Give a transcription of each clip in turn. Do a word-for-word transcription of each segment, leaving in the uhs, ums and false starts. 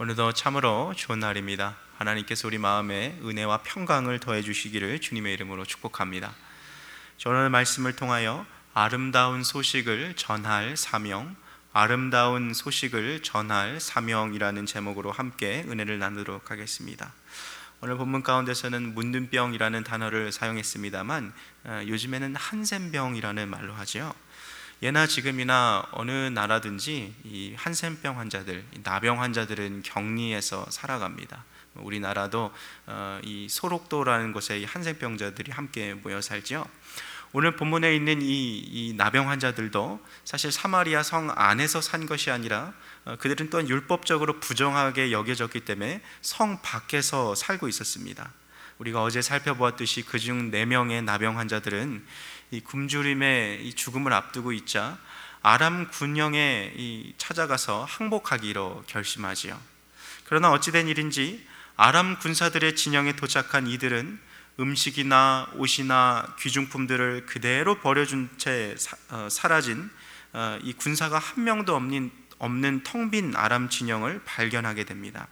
오늘도 참으로 좋은 날입니다. 하나님께서 우리 마음에 은혜와 평강을 더해 주시기를 주님의 이름으로 축복합니다. 오늘 말씀을 통하여 아름다운 소식을 전할 사명, 아름다운 소식을 전할 사명이라는 제목으로 함께 은혜를 나누도록 하겠습니다. 오늘 본문 가운데서는 문둥병이라는 단어를 사용했습니다만 요즘에는 한센병이라는 말로 하죠. 예나 지금이나 어느 나라든지 이 한센병 환자들, 나병 환자들은 격리해서 살아갑니다. 우리나라도 이 소록도라는 곳에 이 한센병자들이 함께 모여 살죠. 오늘 본문에 있는 이, 이 나병 환자들도 사실 사마리아 성 안에서 산 것이 아니라 그들은 또한 율법적으로 부정하게 여겨졌기 때문에 성 밖에서 살고 있었습니다. 우리가 어제 살펴보았듯이 그중 네 명의 나병 환자들은 이 굶주림의 이 죽음을 앞두고 있자 아람 군영에 이 찾아가서 항복하기로 결심하지요. 그러나 어찌된 일인지 아람 군사들의 진영에 도착한 이들은 음식이나 옷이나 귀중품들을 그대로 버려준 채 사, 어, 사라진 어, 이 군사가 한 명도 없는, 없는 텅 빈 아람 진영을 발견하게 됩니다.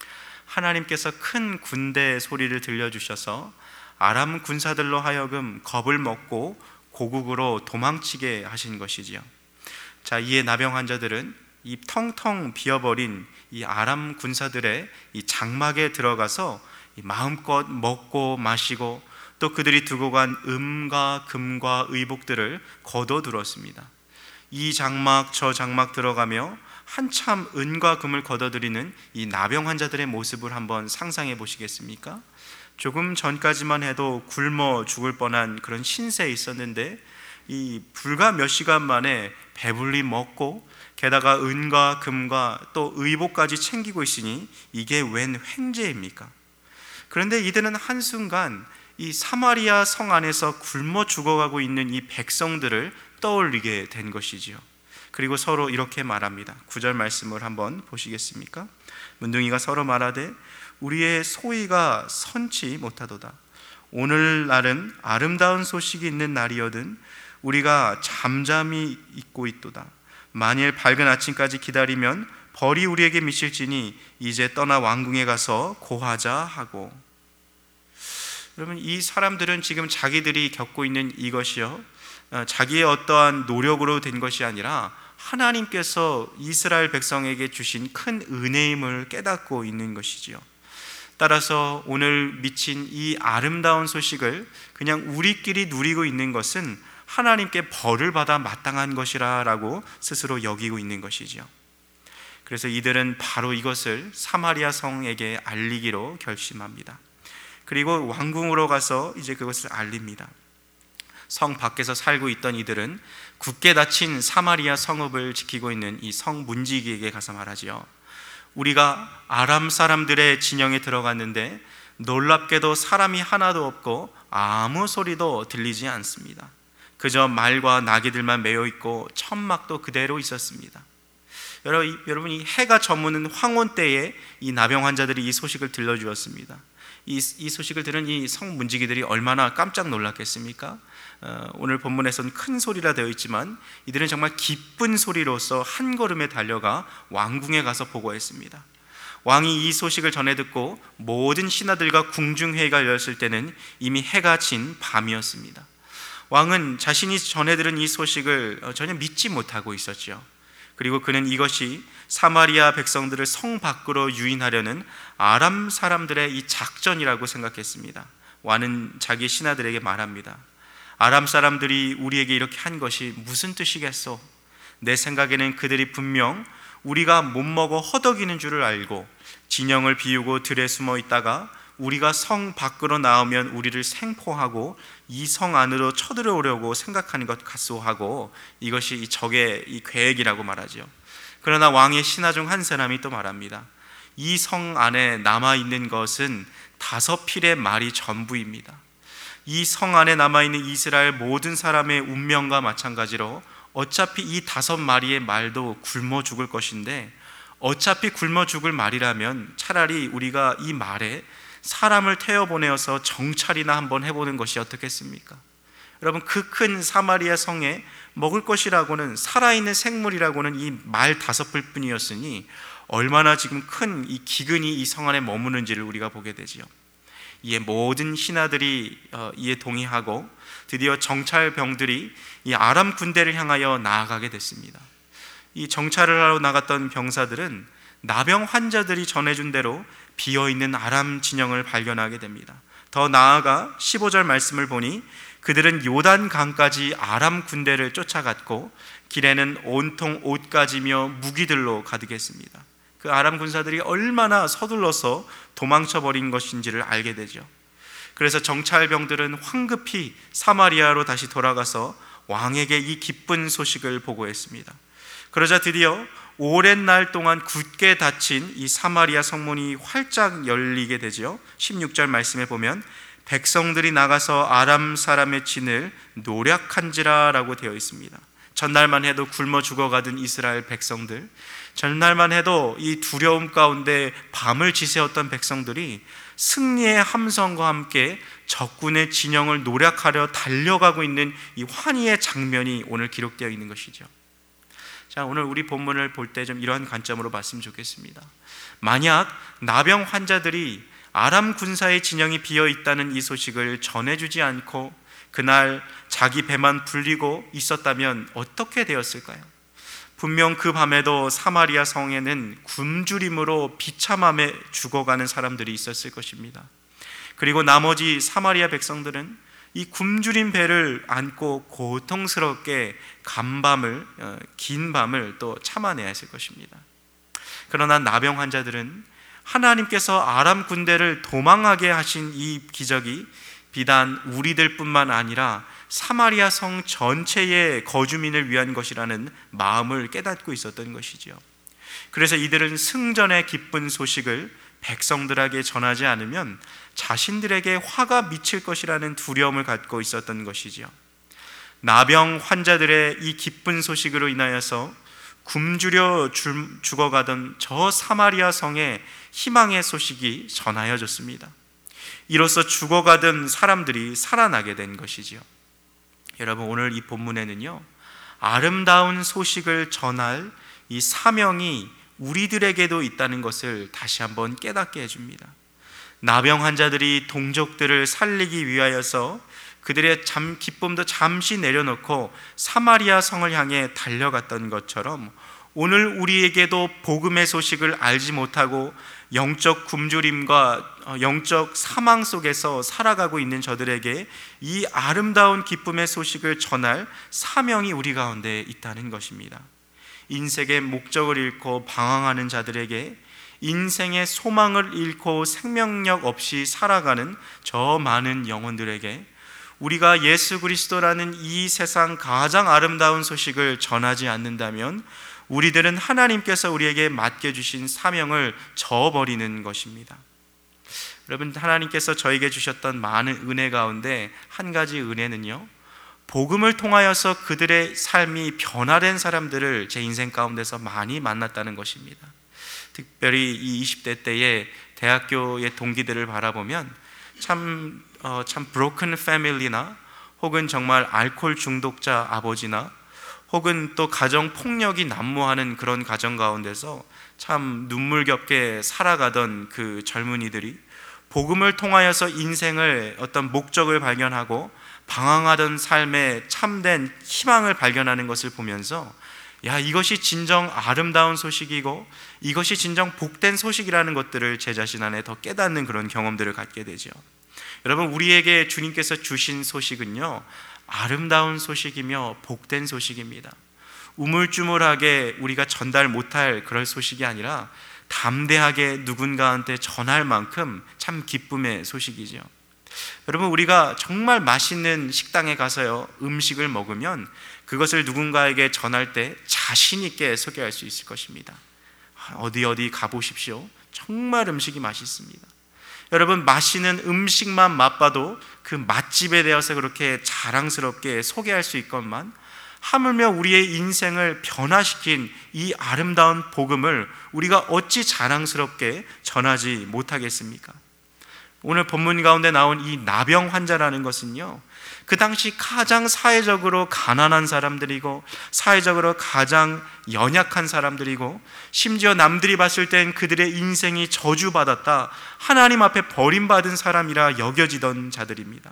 하나님께서 큰 군대 소리를 들려주셔서 아람 군사들로 하여금 겁을 먹고 고국으로 도망치게 하신 것이지요. 자, 이에 나병 환자들은 이 텅텅 비어버린 이 아람 군사들의 이 장막에 들어가서 마음껏 먹고 마시고 또 그들이 두고 간 음과 금과 의복들을 거둬들었습니다. 이 장막 저 장막 들어가며 한참 은과 금을 거둬들이는 이 나병 환자들의 모습을 한번 상상해 보시겠습니까? 조금 전까지만 해도 굶어 죽을 뻔한 그런 신세에 있었는데 이 불과 몇 시간 만에 배불리 먹고 게다가 은과 금과 또 의복까지 챙기고 있으니 이게 웬 횡재입니까? 그런데 이들은 한순간 이 사마리아 성 안에서 굶어 죽어가고 있는 이 백성들을 떠올리게 된 것이지요. 그리고 서로 이렇게 말합니다. 구 절 말씀을 한번 보시겠습니까? 문둥이가 서로 말하되 우리의 소위가 선치 못하도다. 오늘날은 아름다운 소식이 있는 날이거든 우리가 잠잠히 있고 있도다. 만일 밝은 아침까지 기다리면 벌이 우리에게 미칠지니 이제 떠나 왕궁에 가서 고하자 하고. 여러분, 이 사람들은 지금 자기들이 겪고 있는 이것이요 자기의 어떠한 노력으로 된 것이 아니라 하나님께서 이스라엘 백성에게 주신 큰 은혜임을 깨닫고 있는 것이지요. 따라서 오늘 미친 이 아름다운 소식을 그냥 우리끼리 누리고 있는 것은 하나님께 벌을 받아 마땅한 것이라 라고 스스로 여기고 있는 것이지요. 그래서 이들은 바로 이것을 사마리아 성에게 알리기로 결심합니다. 그리고 왕궁으로 가서 이제 그것을 알립니다. 성 밖에서 살고 있던 이들은 굳게 닫힌 사마리아 성읍을 지키고 있는 이 성 문지기에게 가서 말하지요. 우리가 아람 사람들의 진영에 들어갔는데 놀랍게도 사람이 하나도 없고 아무 소리도 들리지 않습니다. 그저 말과 나귀들만 메어 있고 천막도 그대로 있었습니다. 여러분, 이 해가 저무는 황혼 때에 이 나병 환자들이 이 소식을 들려주었습니다. 이, 이 소식을 들은 이 성 문지기들이 얼마나 깜짝 놀랐겠습니까? 어, 오늘 본문에서는 큰 소리라 되어 있지만 이들은 정말 기쁜 소리로서 한 걸음에 달려가 왕궁에 가서 보고했습니다. 왕이 이 소식을 전해 듣고 모든 신하들과 궁중회의가 열렸을 때는 이미 해가 진 밤이었습니다. 왕은 자신이 전해 들은 이 소식을 전혀 믿지 못하고 있었죠. 그리고 그는 이것이 사마리아 백성들을 성 밖으로 유인하려는 아람 사람들의 이 작전이라고 생각했습니다. 왕은 자기 신하들에게 말합니다. 아람 사람들이 우리에게 이렇게 한 것이 무슨 뜻이겠소? 내 생각에는 그들이 분명 우리가 못 먹어 허덕이는 줄을 알고 진영을 비우고 들에 숨어 있다가 우리가 성 밖으로 나오면 우리를 생포하고 이 성 안으로 쳐들어오려고 생각하는 것 같소 하고 이것이 이 적의 이 계획이라고 말하죠. 그러나 왕의 신하 중 한 사람이 또 말합니다. 이 성 안에 남아있는 것은 다섯 필의 말이 전부입니다. 이 성 안에 남아있는 이스라엘 모든 사람의 운명과 마찬가지로 어차피 이 다섯 마리의 말도 굶어 죽을 것인데 어차피 굶어 죽을 말이라면 차라리 우리가 이 말에 사람을 태워보내어서 정찰이나 한번 해보는 것이 어떻겠습니까? 여러분, 그 큰 사마리아 성에 먹을 것이라고는 살아있는 생물이라고는 이 말 다섯 풀뿐이었으니 얼마나 지금 큰 이 기근이 이 성 안에 머무는지를 우리가 보게 되지요. 이에 모든 신하들이 이에 동의하고 드디어 정찰병들이 이 아람 군대를 향하여 나아가게 됐습니다. 이 정찰을 하러 나갔던 병사들은 나병 환자들이 전해준 대로 비어있는 아람 진영을 발견하게 됩니다. 더 나아가 십오 절 말씀을 보니 그들은 요단 강까지 아람 군대를 쫓아갔고 길에는 온통 옷가지며 무기들로 가득했습니다. 그 아람 군사들이 얼마나 서둘러서 도망쳐버린 것인지를 알게 되죠. 그래서 정찰병들은 황급히 사마리아로 다시 돌아가서 왕에게 이 기쁜 소식을 보고했습니다. 그러자 드디어 오랜 날 동안 굳게 닫힌 이 사마리아 성문이 활짝 열리게 되죠. 십육 절 말씀에 보면 백성들이 나가서 아람 사람의 진을 노략한지라 라고 되어 있습니다. 전날만 해도 굶어 죽어가던 이스라엘 백성들, 전날만 해도 이 두려움 가운데 밤을 지새웠던 백성들이 승리의 함성과 함께 적군의 진영을 노략하려 달려가고 있는 이 환희의 장면이 오늘 기록되어 있는 것이죠. 자, 오늘 우리 본문을 볼 때 좀 이러한 관점으로 봤으면 좋겠습니다. 만약 나병 환자들이 아람 군사의 진영이 비어 있다는 이 소식을 전해주지 않고 그날 자기 배만 불리고 있었다면 어떻게 되었을까요? 분명 그 밤에도 사마리아 성에는 굶주림으로 비참함에 죽어가는 사람들이 있었을 것입니다. 그리고 나머지 사마리아 백성들은 이 굶주린 배를 안고 고통스럽게 간밤을, 긴 밤을 또 참아내야 했을 것입니다. 그러나 나병 환자들은 하나님께서 아람 군대를 도망하게 하신 이 기적이 비단 우리들 뿐만 아니라 사마리아 성 전체의 거주민을 위한 것이라는 마음을 깨닫고 있었던 것이죠. 그래서 이들은 승전의 기쁜 소식을 백성들에게 전하지 않으면 자신들에게 화가 미칠 것이라는 두려움을 갖고 있었던 것이죠. 나병 환자들의 이 기쁜 소식으로 인하여서 굶주려 죽어가던 저 사마리아 성에 희망의 소식이 전하여졌습니다. 이로써 죽어가던 사람들이 살아나게 된 것이지요. 여러분, 오늘 이 본문에는요, 아름다운 소식을 전할 이 사명이 우리들에게도 있다는 것을 다시 한번 깨닫게 해줍니다. 나병 환자들이 동족들을 살리기 위하여서 그들의 잠, 기쁨도 잠시 내려놓고 사마리아 성을 향해 달려갔던 것처럼 오늘 우리에게도 복음의 소식을 알지 못하고 영적 굶주림과 영적 사망 속에서 살아가고 있는 저들에게 이 아름다운 기쁨의 소식을 전할 사명이 우리 가운데 있다는 것입니다. 인생의 목적을 잃고 방황하는 자들에게, 인생의 소망을 잃고 생명력 없이 살아가는 저 많은 영혼들에게 우리가 예수 그리스도라는 이 세상 가장 아름다운 소식을 전하지 않는다면 우리들은 하나님께서 우리에게 맡겨주신 사명을 저버리는 것입니다. 여러분, 하나님께서 저에게 주셨던 많은 은혜 가운데 한 가지 은혜는요, 복음을 통하여서 그들의 삶이 변화된 사람들을 제 인생 가운데서 많이 만났다는 것입니다. 특별히 이 이십 대 때에 대학교의 동기들을 바라보면 참, 어, 참 브로큰 패밀리나 혹은 정말 알코올 중독자 아버지나 혹은 또 가정 폭력이 난무하는 그런 가정 가운데서 참 눈물겹게 살아가던 그 젊은이들이 복음을 통하여서 인생을 어떤 목적을 발견하고 방황하던 삶에 참된 희망을 발견하는 것을 보면서 야, 이것이 진정 아름다운 소식이고 이것이 진정 복된 소식이라는 것들을 제 자신 안에 더 깨닫는 그런 경험들을 갖게 되죠. 여러분, 우리에게 주님께서 주신 소식은요, 아름다운 소식이며 복된 소식입니다. 우물쭈물하게 우리가 전달 못할 그럴 소식이 아니라 담대하게 누군가한테 전할 만큼 참 기쁨의 소식이죠. 여러분, 우리가 정말 맛있는 식당에 가서요, 음식을 먹으면 그것을 누군가에게 전할 때 자신 있게 소개할 수 있을 것입니다. 어디 어디 가보십시오. 정말 음식이 맛있습니다. 여러분, 맛있는 음식만 맛봐도 그 맛집에 대해서 그렇게 자랑스럽게 소개할 수 있건만 하물며 우리의 인생을 변화시킨 이 아름다운 복음을 우리가 어찌 자랑스럽게 전하지 못하겠습니까? 오늘 본문 가운데 나온 이 나병 환자라는 것은요, 그 당시 가장 사회적으로 가난한 사람들이고 사회적으로 가장 연약한 사람들이고 심지어 남들이 봤을 땐 그들의 인생이 저주받았다, 하나님 앞에 버림받은 사람이라 여겨지던 자들입니다.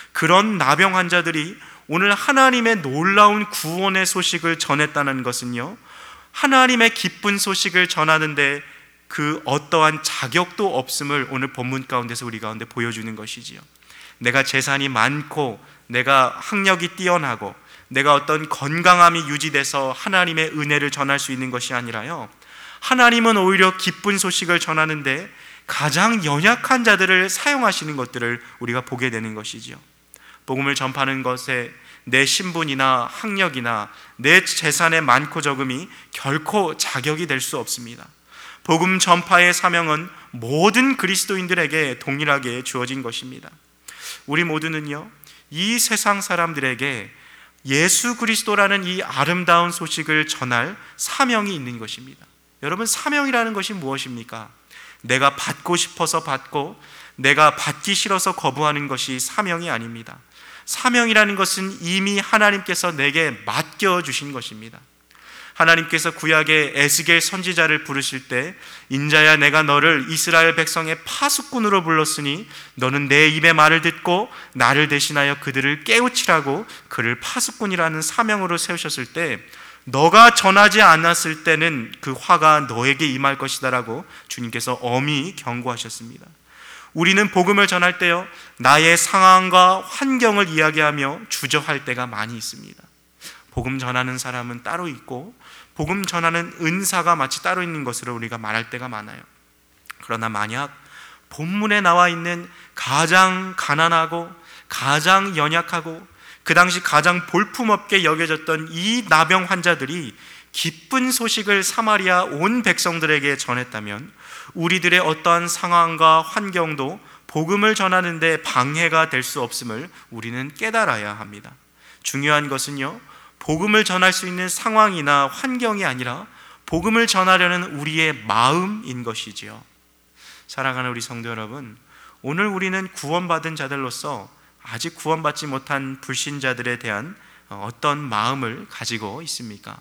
그런 나병 환자들이 오늘 하나님의 놀라운 구원의 소식을 전했다는 것은요, 하나님의 기쁜 소식을 전하는데 그 어떠한 자격도 없음을 오늘 본문 가운데서 우리 가운데 보여주는 것이지요. 내가 재산이 많고 내가 학력이 뛰어나고 내가 어떤 건강함이 유지돼서 하나님의 은혜를 전할 수 있는 것이 아니라요, 하나님은 오히려 기쁜 소식을 전하는데 가장 연약한 자들을 사용하시는 것들을 우리가 보게 되는 것이지요. 복음을 전파하는 것에 내 신분이나 학력이나 내 재산의 많고 적음이 결코 자격이 될 수 없습니다. 복음 전파의 사명은 모든 그리스도인들에게 동일하게 주어진 것입니다. 우리 모두는요, 이 세상 사람들에게 예수 그리스도라는 이 아름다운 소식을 전할 사명이 있는 것입니다. 여러분, 사명이라는 것이 무엇입니까? 내가 받고 싶어서 받고 내가 받기 싫어서 거부하는 것이 사명이 아닙니다. 사명이라는 것은 이미 하나님께서 내게 맡겨주신 것입니다. 하나님께서 구약의 에스겔 선지자를 부르실 때, 인자야 내가 너를 이스라엘 백성의 파수꾼으로 불렀으니 너는 내 입의 말을 듣고 나를 대신하여 그들을 깨우치라고 그를 파수꾼이라는 사명으로 세우셨을 때, 너가 전하지 않았을 때는 그 화가 너에게 임할 것이다 라고 주님께서 엄히 경고하셨습니다. 우리는 복음을 전할 때요, 나의 상황과 환경을 이야기하며 주저할 때가 많이 있습니다. 복음 전하는 사람은 따로 있고 복음 전하는 은사가 마치 따로 있는 것으로 우리가 말할 때가 많아요. 그러나 만약 본문에 나와 있는 가장 가난하고 가장 연약하고 그 당시 가장 볼품없게 여겨졌던 이 나병 환자들이 기쁜 소식을 사마리아 온 백성들에게 전했다면 우리들의 어떠한 상황과 환경도 복음을 전하는데 방해가 될 수 없음을 우리는 깨달아야 합니다. 중요한 것은요, 복음을 전할 수 있는 상황이나 환경이 아니라 복음을 전하려는 우리의 마음인 것이지요. 사랑하는 우리 성도 여러분, 오늘 우리는 구원받은 자들로서 아직 구원받지 못한 불신자들에 대한 어떤 마음을 가지고 있습니까?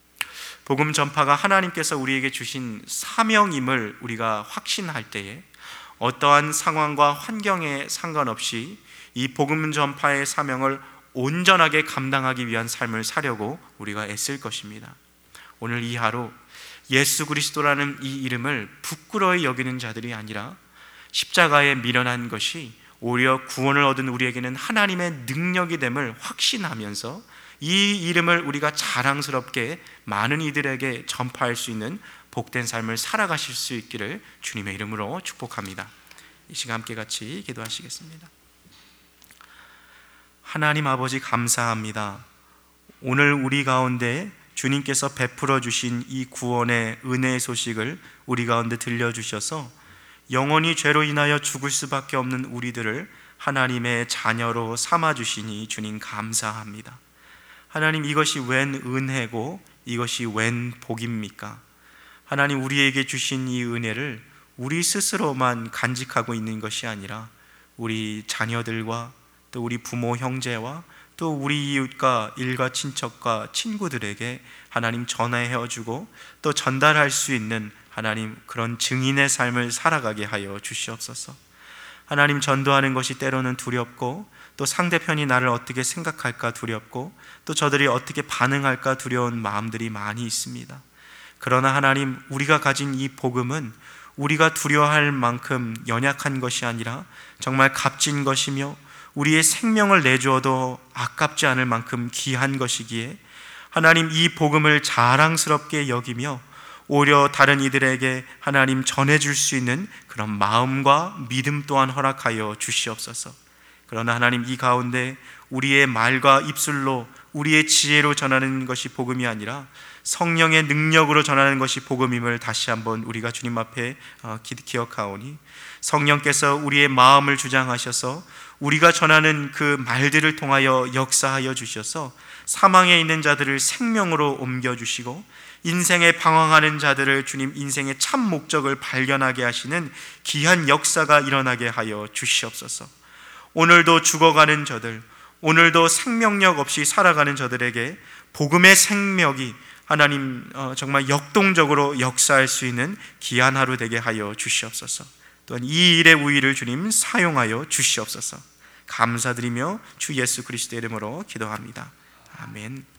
복음 전파가 하나님께서 우리에게 주신 사명임을 우리가 확신할 때에 어떠한 상황과 환경에 상관없이 이 복음 전파의 사명을 온전하게 감당하기 위한 삶을 사려고 우리가 애쓸 것입니다. 오늘 이 하루 예수 그리스도라는 이 이름을 부끄러이 여기는 자들이 아니라 십자가에 미련한 것이 오히려 구원을 얻은 우리에게는 하나님의 능력이 됨을 확신하면서 이 이름을 우리가 자랑스럽게 많은 이들에게 전파할 수 있는 복된 삶을 살아가실 수 있기를 주님의 이름으로 축복합니다. 이 시간 함께 같이 기도하시겠습니다. 하나님 아버지, 감사합니다. 오늘 우리 가운데 주님께서 베풀어 주신 이 구원의 은혜의 소식을 우리 가운데 들려주셔서 영원히 죄로 인하여 죽을 수밖에 없는 우리들을 하나님의 자녀로 삼아주시니 주님 감사합니다. 하나님, 이것이 웬 은혜고 이것이 웬 복입니까? 하나님, 우리에게 주신 이 은혜를 우리 스스로만 간직하고 있는 것이 아니라 우리 자녀들과 또 우리 부모 형제와 또 우리 이웃과 일가 친척과 친구들에게 하나님 전해주고 또 전달할 수 있는 하나님 그런 증인의 삶을 살아가게 하여 주시옵소서. 하나님, 전도하는 것이 때로는 두렵고 또 상대편이 나를 어떻게 생각할까 두렵고 또 저들이 어떻게 반응할까 두려운 마음들이 많이 있습니다. 그러나 하나님, 우리가 가진 이 복음은 우리가 두려워할 만큼 연약한 것이 아니라 정말 값진 것이며 우리의 생명을 내주어도 아깝지 않을 만큼 귀한 것이기에 하나님, 이 복음을 자랑스럽게 여기며 오히려 다른 이들에게 하나님 전해줄 수 있는 그런 마음과 믿음 또한 허락하여 주시옵소서. 그러나 하나님, 이 가운데 우리의 말과 입술로 우리의 지혜로 전하는 것이 복음이 아니라 성령의 능력으로 전하는 것이 복음임을 다시 한번 우리가 주님 앞에 기억하오니 성령께서 우리의 마음을 주장하셔서 우리가 전하는 그 말들을 통하여 역사하여 주셔서 사망에 있는 자들을 생명으로 옮겨주시고 인생에 방황하는 자들을 주님 인생의 참 목적을 발견하게 하시는 귀한 역사가 일어나게 하여 주시옵소서. 오늘도 죽어가는 저들, 오늘도 생명력 없이 살아가는 저들에게 복음의 생명이 하나님 정말 역동적으로 역사할 수 있는 귀한 하루 되게 하여 주시옵소서. 또한 이 일의 우위를 주님 사용하여 주시옵소서. 감사드리며 주 예수 그리스도의 이름으로 기도합니다. 아멘.